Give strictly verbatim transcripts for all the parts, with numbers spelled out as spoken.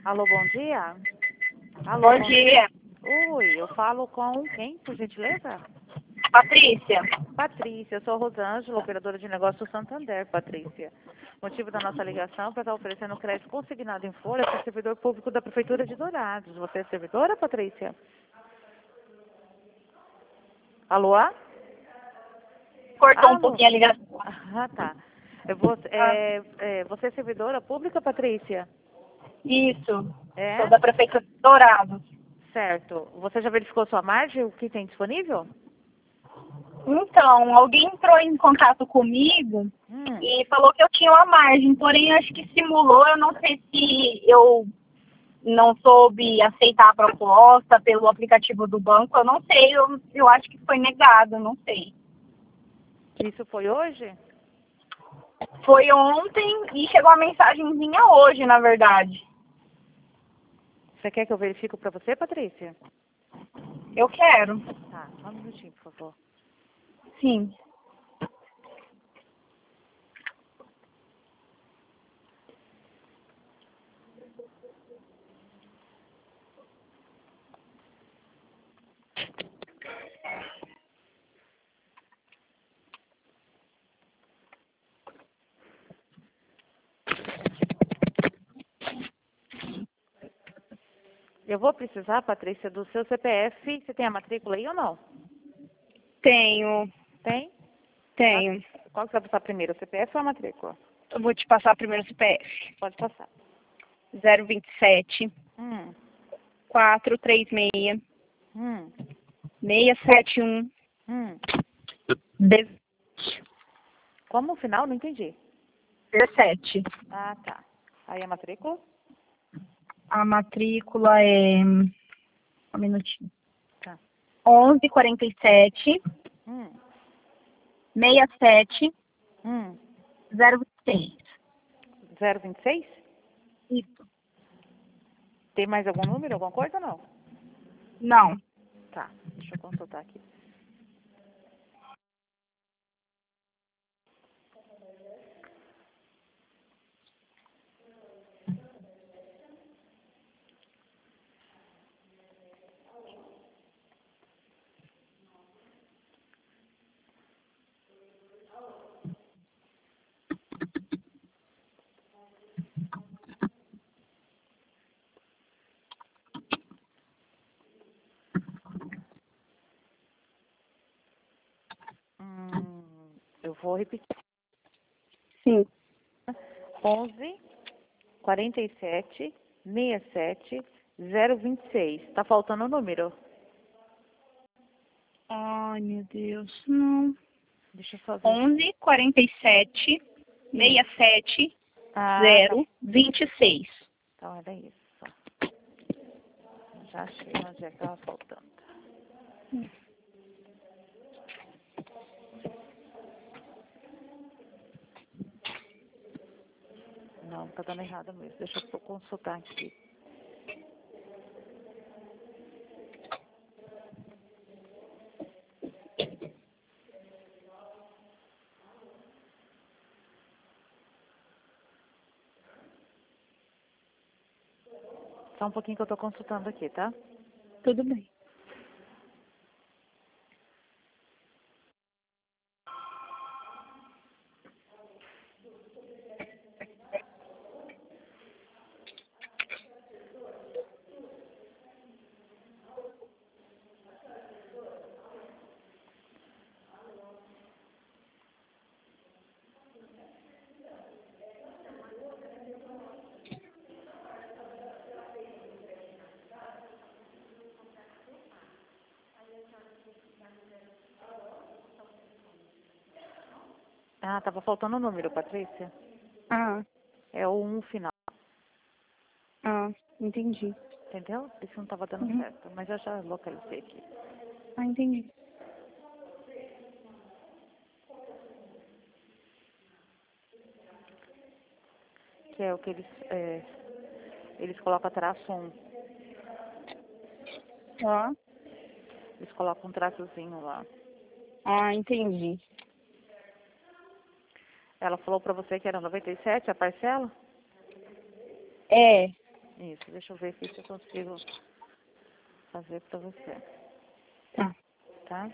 Alô, bom dia. Alô, Bom dia. Oi, eu falo com quem, por gentileza? Patrícia. Patrícia, eu sou a Rosângela, operadora de negócios do Santander, Patrícia. O motivo da nossa ligação é para estar oferecendo crédito consignado em folha para o servidor público da Prefeitura de Dourados. Você é servidora, Patrícia? Alô? Cortou um Alô? pouquinho a ligação. Ah, tá. Eu vou, Ah, é, é, você é servidora pública, Patrícia? isso. É? Sou da Prefeitura de Dourados. Certo. Você já verificou sua margem, o que tem disponível? Então, alguém entrou em contato comigo Hum. e falou que eu tinha uma margem, porém acho que simulou, eu não sei se eu não soube aceitar a proposta pelo aplicativo do banco, eu não sei, eu, eu acho que foi negado, não sei. Isso foi hoje? Foi ontem e chegou a mensagenzinha hoje, na verdade. Você quer que eu verifique para você, Patrícia? Eu quero. Tá, só um minutinho, por favor. Sim. Eu vou precisar, Patrícia, do seu C P F. Você tem a matrícula aí ou não? Tenho, Tem? tenho. Qual que você vai passar primeiro, o C P F ou a matrícula? Eu vou te passar primeiro o C P F. Pode passar. zero vinte e sete, Hum, quatrocentos e trinta e seis, hum, seiscentos e setenta e um, hum. um Como o final? Não entendi. dezessete. Ah, tá. Aí a matrícula? A matrícula é... Um minutinho. Tá. onze quarenta e sete, Hum, sessenta e sete, hum. zero vinte e seis. zero vinte e seis? Isso. Tem mais algum número, alguma coisa ou não? Não. Tá, deixa eu consultar aqui. Hum, eu vou repetir. Sim. onze quarenta e sete, sessenta e sete, zero vinte e seis. Tá faltando o número. Ai, meu Deus. Não. Deixa eu só ver. onze quarenta e sete, sessenta e sete, Ah, tá. zero vinte e seis. Então era isso. Já achei onde é que tava faltando. Não, tá dando errado mesmo. Deixa eu consultar aqui. Só um pouquinho que eu tô consultando aqui, tá? Tudo bem. Ah, tava faltando o número, Patrícia. Ah, É o um final. ah, entendi. Entendeu? Isso não tava dando Uhum. certo. Mas eu já localizei aqui. Ah, entendi. Que é o que eles, é, eles colocam traço um. Ó. Eles colocam um traçozinho lá. Ah, entendi. Ela falou pra você que era noventa e sete a parcela? É. Isso, deixa eu ver aqui se eu consigo fazer pra você. Tá. Tá?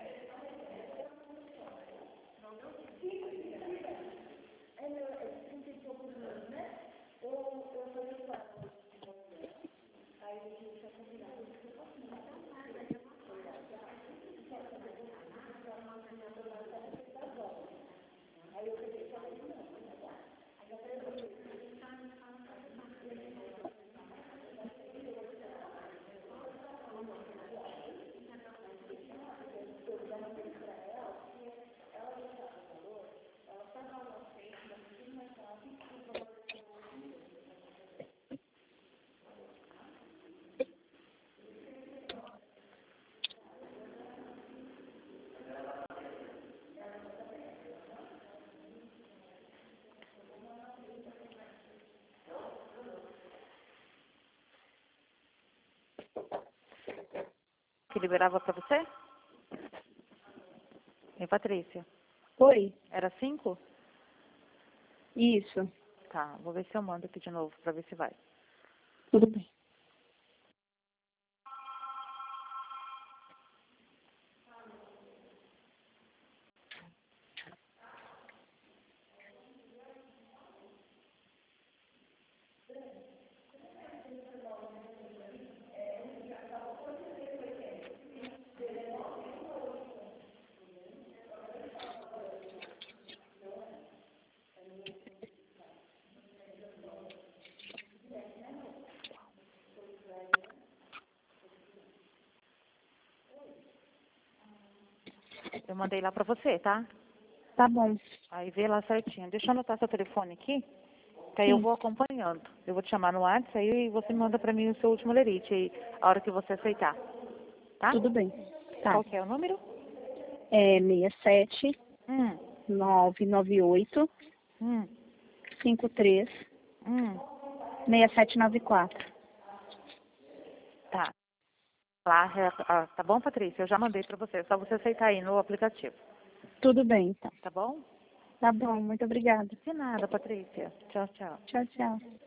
Que liberava pra você? Hein, Patrícia? Oi? Era cinco? Isso. Tá, vou ver se eu mando aqui de novo pra ver se vai. Tudo bem. Eu mandei lá pra você, tá? Tá bom. Aí vê lá certinho. Deixa eu anotar seu telefone aqui, que aí eu Sim. vou acompanhando. Eu vou te chamar no WhatsApp, aí você manda pra mim o seu último lerite, aí, a hora que você aceitar. Tá? Tudo bem. Tá. Qual que é o número? É seis sete Hum, nove nove oito hum, cinco três hum. seis sete nove quatro. Tá. Lá, é, ah, tá bom, Patrícia? Eu já mandei pra você. É só você aceitar aí no aplicativo. Tudo bem, então. Tá bom? Tá bom, muito obrigada. De nada, Patrícia. Tchau, tchau. Tchau, tchau.